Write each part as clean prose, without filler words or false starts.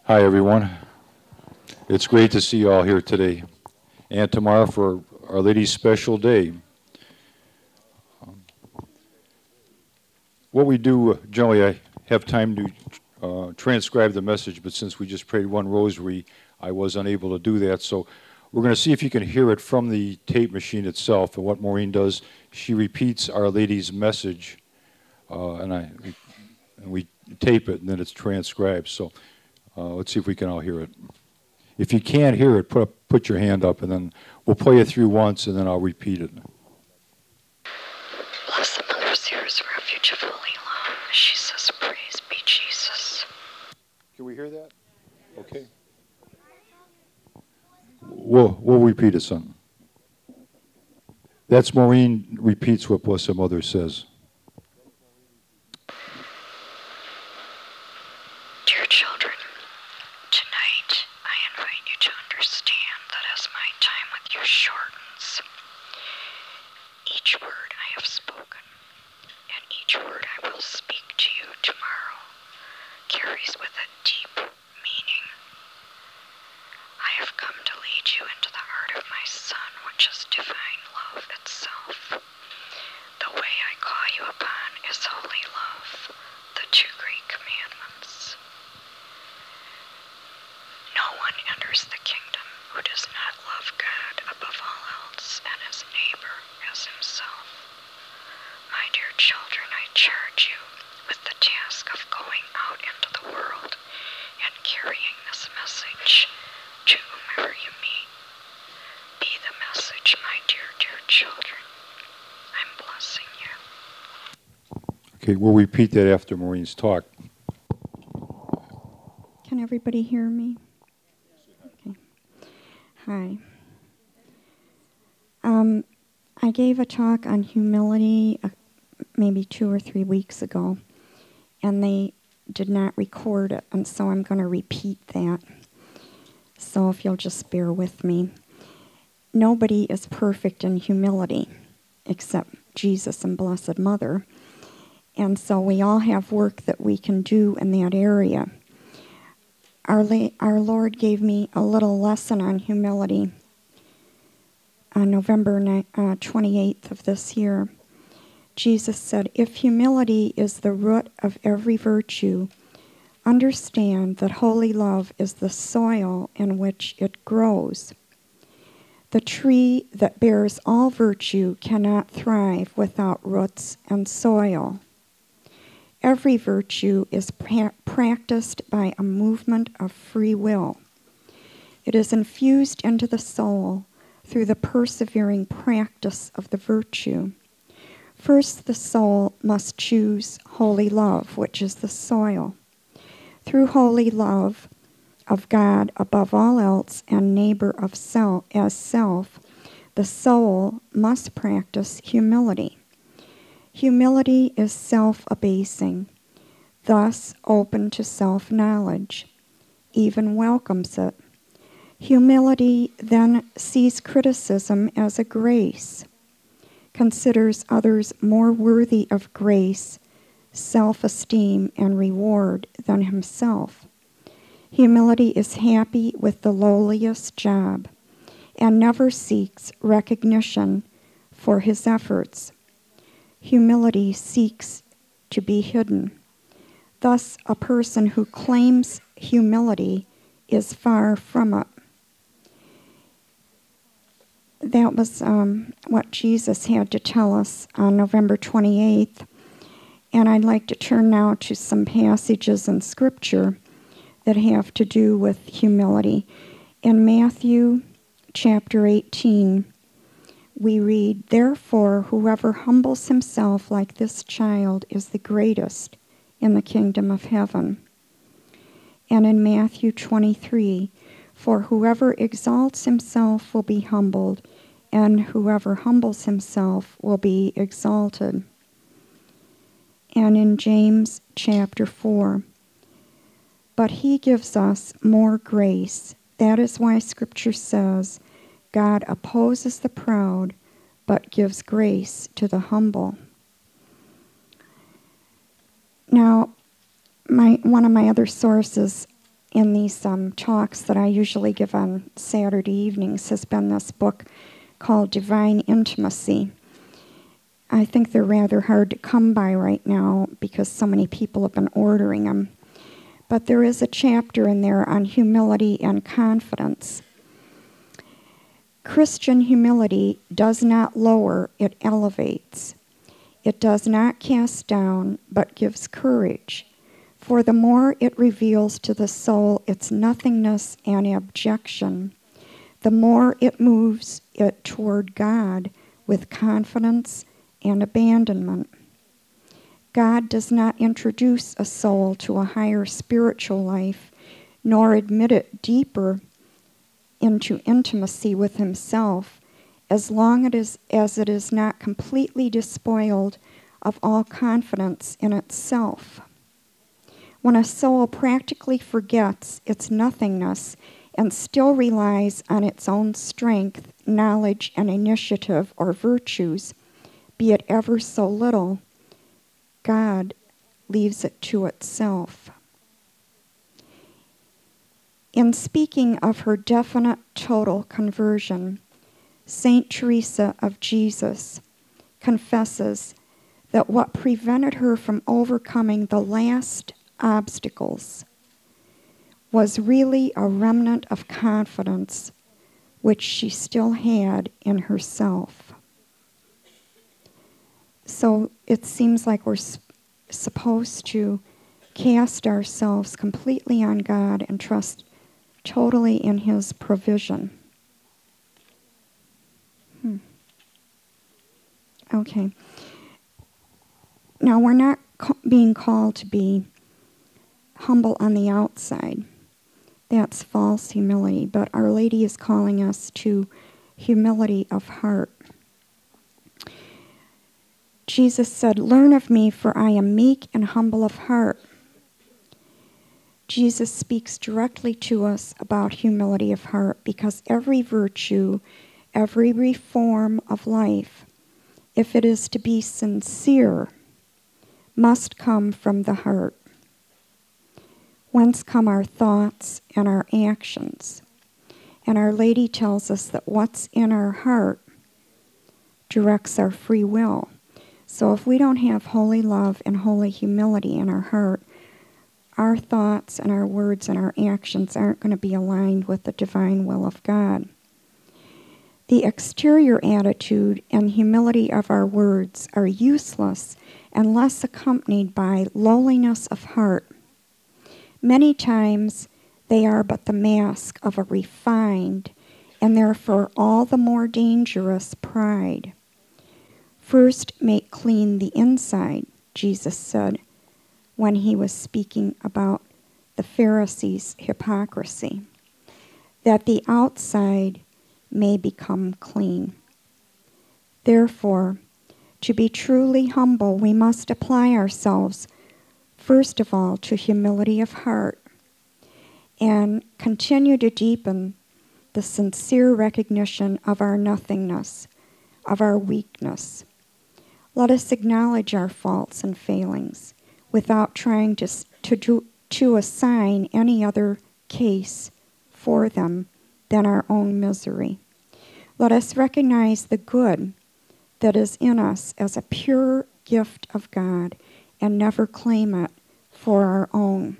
Hi, everyone. It's great to see you all here today and tomorrow for Our Lady's special day. What we do, generally, I have time to transcribe the message, but since we just prayed one rosary, I was unable to do that. So we're going to see if you can hear it from the tape machine itself. And what Maureen does, she repeats Our Lady's message, and we tape it, and then it's transcribed. So let's see if we can all hear it. If you can't hear it, put your hand up, and then we'll play it through once, and then I'll repeat it. Bless the Mother of Sarah's refuge of holy love. She says, praise be Jesus. Can we hear that? Okay. We'll repeat it, son. That's Maureen repeats what Blessed Mother says. Dear children, tonight I invite you to understand that as my time with you shortens, each word I have spoken and each word I will speak to you tomorrow carries with it deep meaning. I have come to lead you into the heart of my Son, which is divine love itself. The way I call you upon is holy love, the two great commandments. No one enters the kingdom who does not love God above all else and his neighbor as himself. My dear children, I charge you with the task of going out into the world and carrying this message to whomever you meet. Be the message, my dear, dear children. I'm blessing you. Okay, we'll repeat that after Maureen's talk. Can everybody hear me? Okay. Hi. I gave a talk on humility maybe 2 or 3 weeks ago, and they did not record it, and so I'm going to repeat that. So if you'll just bear with me. Nobody is perfect in humility except Jesus and Blessed Mother, and so we all have work that we can do in that area. Our Lord gave me a little lesson on humility on November 28th of this year. Jesus said, if humility is the root of every virtue, understand that holy love is the soil in which it grows. The tree that bears all virtue cannot thrive without roots and soil. Every virtue is practiced by a movement of free will. It is infused into the soul through the persevering practice of the virtue. First, the soul must choose holy love, which is the soil. Through holy love of God above all else and neighbor of self as self, the soul must practice humility. Humility is self-abasing, thus open to self-knowledge, even welcomes it. Humility then sees criticism as a grace, considers others more worthy of grace, self-esteem, and reward than himself. Humility is happy with the lowliest job and never seeks recognition for his efforts. Humility seeks to be hidden. Thus, a person who claims humility is far from it. That was what Jesus had to tell us on November 28th. And I'd like to turn now to some passages in Scripture that have to do with humility. In Matthew chapter 18, we read, therefore, whoever humbles himself like this child is the greatest in the kingdom of heaven. And in Matthew 23, for whoever exalts himself will be humbled, and whoever humbles himself will be exalted. And in James chapter 4, but he gives us more grace. That is why Scripture says, God opposes the proud, but gives grace to the humble. Now, one of my other sources in these talks that I usually give on Saturday evenings has been this book called Divine Intimacy. I think they're rather hard to come by right now because so many people have been ordering them. But there is a chapter in there on humility and confidence. Christian humility does not lower, it elevates. It does not cast down, but gives courage. For the more it reveals to the soul its nothingness and abjection, the more it moves it toward God with confidence and abandonment. God does not introduce a soul to a higher spiritual life, nor admit it deeper into intimacy with himself, as long as it is not completely despoiled of all confidence in itself. When a soul practically forgets its nothingness and still relies on its own strength, knowledge, and initiative or virtues, be it ever so little, God leaves it to itself. In speaking of her definite total conversion, Saint Teresa of Jesus confesses that what prevented her from overcoming the last obstacles was really a remnant of confidence which she still had in herself. So it seems like we're supposed to cast ourselves completely on God and trust totally in his provision. Okay. Now, we're not being called to be humble on the outside. That's false humility. But Our Lady is calling us to humility of heart. Jesus said, "Learn of me, for I am meek and humble of heart." Jesus speaks directly to us about humility of heart because every virtue, every reform of life, if it is to be sincere, must come from the heart. Whence come our thoughts and our actions? And Our Lady tells us that what's in our heart directs our free will. So if we don't have holy love and holy humility in our heart, our thoughts and our words and our actions aren't going to be aligned with the divine will of God. The exterior attitude and humility of our words are useless unless accompanied by lowliness of heart. Many times they are but the mask of a refined and therefore all the more dangerous pride. First make clean the inside, Jesus said when he was speaking about the Pharisees' hypocrisy, that the outside may become clean. Therefore, to be truly humble, we must apply ourselves, first of all, to humility of heart, and continue to deepen the sincere recognition of our nothingness, of our weakness. Let us acknowledge our faults and failings without trying to assign any other case for them than our own misery. Let us recognize the good that is in us as a pure gift of God and never claim it for our own,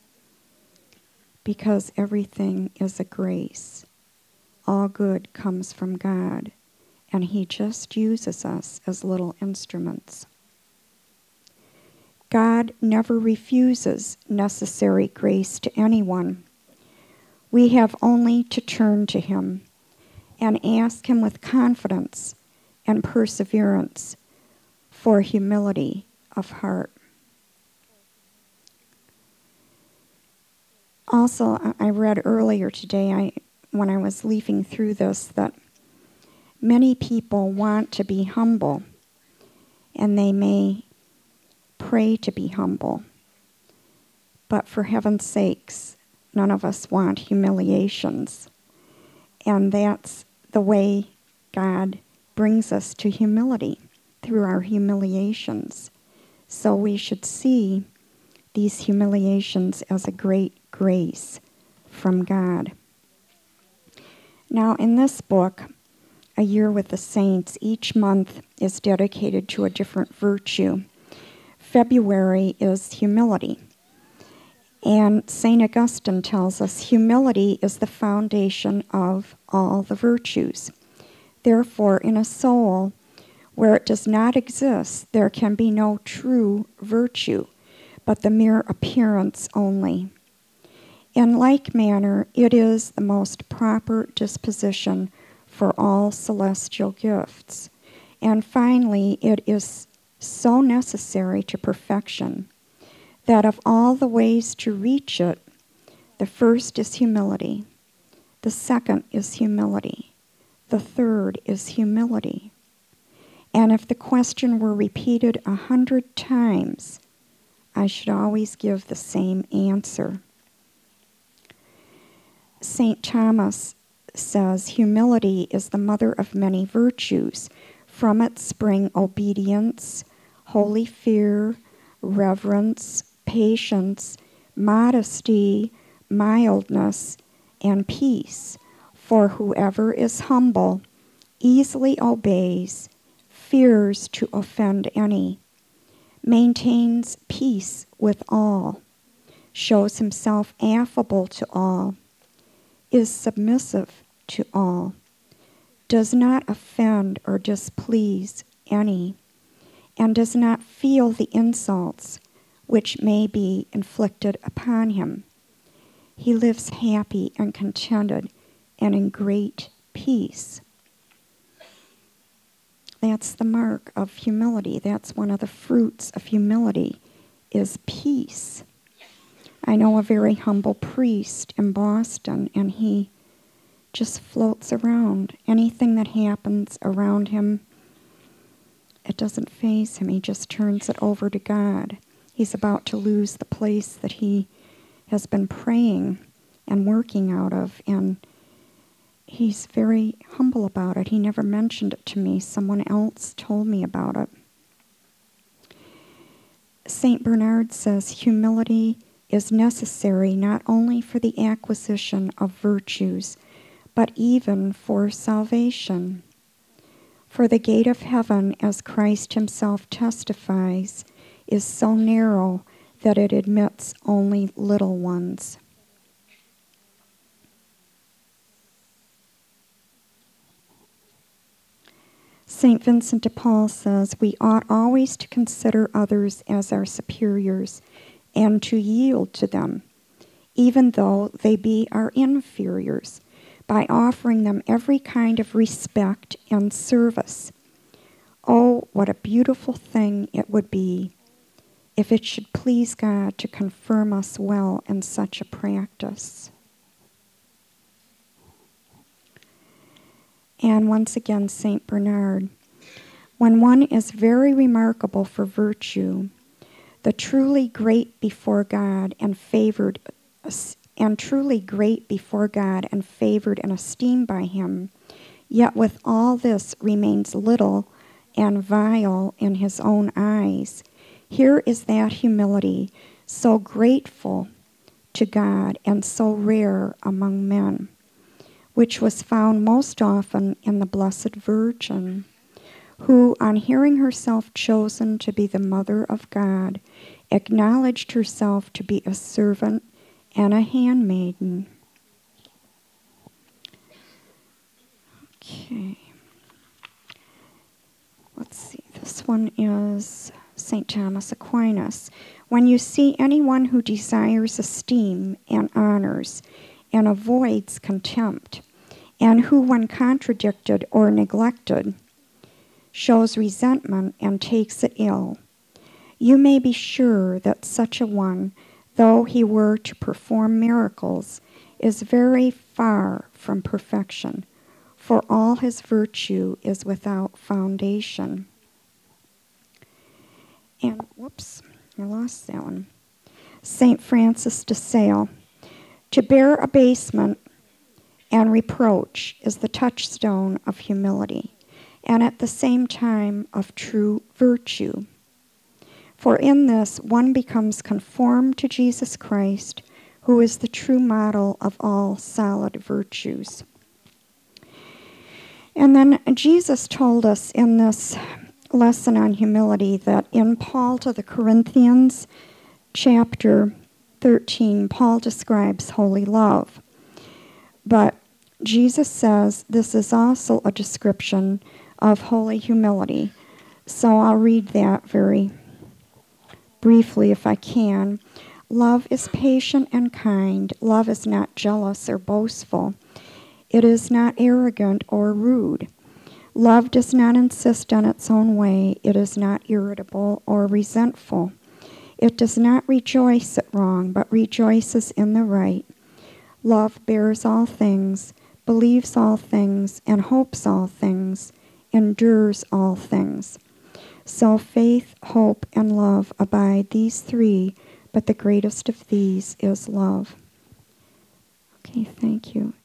because everything is a grace. All good comes from God, and he just uses us as little instruments. God never refuses necessary grace to anyone. We have only to turn to him and ask him with confidence and perseverance for humility of heart. Also, I read earlier today, when I was leafing through this, that many people want to be humble, and they may pray to be humble. But for heaven's sakes, none of us want humiliations. And that's the way God brings us to humility, through our humiliations. So we should see these humiliations as a great grace from God. Now, in this book, A Year with the Saints, each month is dedicated to a different virtue. February is humility. And St. Augustine tells us humility is the foundation of all the virtues. Therefore, in a soul where it does not exist, there can be no true virtue, but the mere appearance only. In like manner, it is the most proper disposition for all celestial gifts. And finally, it is so necessary to perfection that of all the ways to reach it, the first is humility, the second is humility, the third is humility. And if the question were repeated 100 times, I should always give the same answer. St. Thomas says, humility is the mother of many virtues. From it spring obedience, holy fear, reverence, patience, modesty, mildness, and peace. For whoever is humble easily obeys, fears to offend any, maintains peace with all, shows himself affable to all, is submissive to all, does not offend or displease any, and does not feel the insults which may be inflicted upon him. He lives happy and contented and in great peace. That's the mark of humility. That's one of the fruits of humility, is peace. I know a very humble priest in Boston, and he just floats around. Anything that happens around him, it doesn't faze him. He just turns it over to God. He's about to lose the place that he has been praying and working out of, and he's very humble about it. He never mentioned it to me. Someone else told me about it. St. Bernard says humility is necessary not only for the acquisition of virtues, but even for salvation. For the gate of heaven, as Christ himself testifies, is so narrow that it admits only little ones. St. Vincent de Paul says, we ought always to consider others as our superiors and to yield to them, even though they be our inferiors, by offering them every kind of respect and service. Oh, what a beautiful thing it would be if it should please God to confirm us well in such a practice. And once again, St. Bernard, when one is very remarkable for virtue, the truly great before God and favored, and esteemed by him, yet with all this remains little and vile in his own eyes. Here is that humility, so grateful to God and so rare among men, which was found most often in the Blessed Virgin, who, on hearing herself chosen to be the Mother of God, acknowledged herself to be a servant and a handmaiden. Okay. Let's see. This one is St. Thomas Aquinas. When you see anyone who desires esteem and honors and avoids contempt, and who, when contradicted or neglected, shows resentment and takes it ill, you may be sure that such a one, though he were to perform miracles, is very far from perfection, for all his virtue is without foundation. And, whoops, I lost that one. St. Francis de Sales. To bear abasement and reproach is the touchstone of humility, and at the same time of true virtue. For in this one becomes conformed to Jesus Christ, who is the true model of all solid virtues. And then Jesus told us in this lesson on humility that in Paul to the Corinthians, chapter 13, Paul describes holy love. But Jesus says this is also a description of holy humility. So I'll read that very briefly if I can. Love is patient and kind. Love is not jealous or boastful. It is not arrogant or rude. Love does not insist on its own way. It is not irritable or resentful. It does not rejoice at wrong, but rejoices in the right. Love bears all things, believes all things, and hopes all things, endures all things. So faith, hope, and love abide, these three, but the greatest of these is love. Okay, thank you.